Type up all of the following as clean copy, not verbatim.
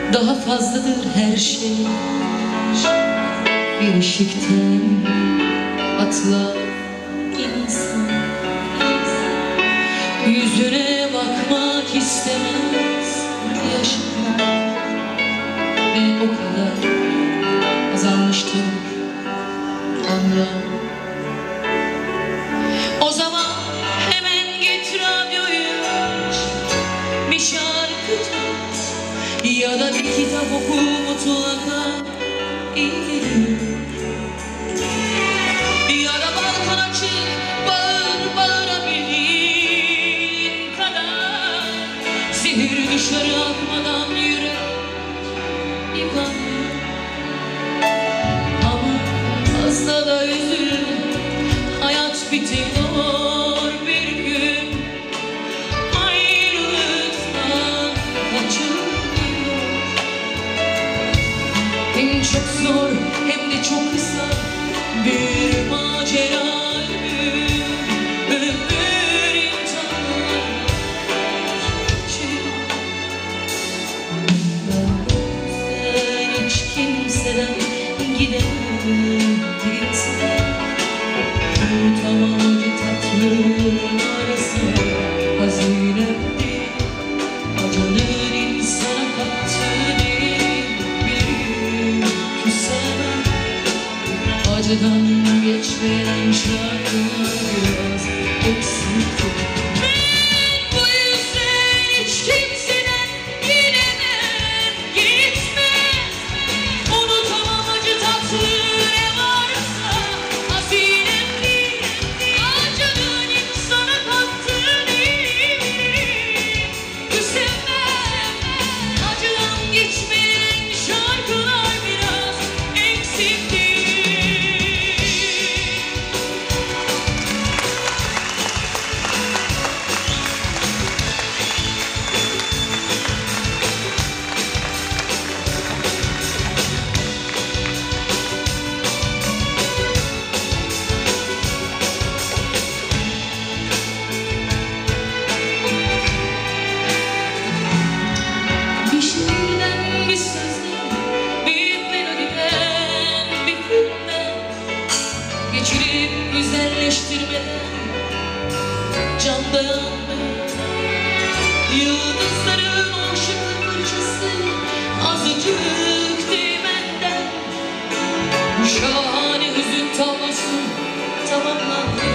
Daha fazladır her şey. Bir ışıktan atlar insan. Yüzüne bakmak istemez yaşamak. Ve o kadar azalmıştır ömrüm. O zaman hemen git radyoyu aç, bir şarkı tut ya da bir kitap oku, mutlaka iyi gelir. Ya da balkona çık, bağır bağırabildiğin kadar. Zehir dışarı akmadan yürü, yıkanmıyor. Ama fazla da üzülme, hayat bitiyor bir gün. Ayrılıktan kaçılmıyor. Hem çok zor hem de çok kısa bir macera. Ömür imtihanı ben hiç kimseden gidemem. Tamam acı tatlı arası hazinemdi. Acının insana kattığı bir küsemem. Acıdan geçmeyen şarkılar biraz eksikti. Ben bu yüzden hiç kimseden gidemem, gitmem. Unutamam acı tatlı ne varsa hazinemdi. Acının insana kattığı küsemem. Acıdan geçmeyen şarkılar biraz eksikti. Bir şiirden, bir sözden, bir melodiden, bir filmden geçirip güzelleştirmeden candan yıldızların o ışıklı fırçası azıcık değmenden bu şahane hüzün tablosu tamamlandı.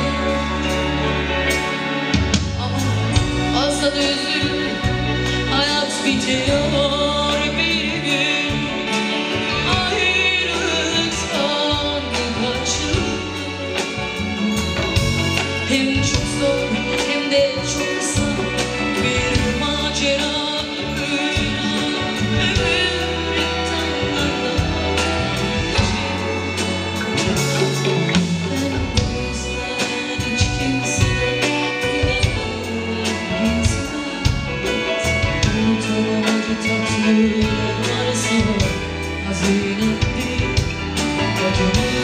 Ama fazla da üzülme, hayat bitiyor bir gün. Ayrılıktan kaçılmıyor. Hem çok zor hem de çok kısa bir macera. Ben bu yüzden hiç kimseden gidemem, gitmem. Unutamam acı tatlı ne varsa hazinemdi. Acının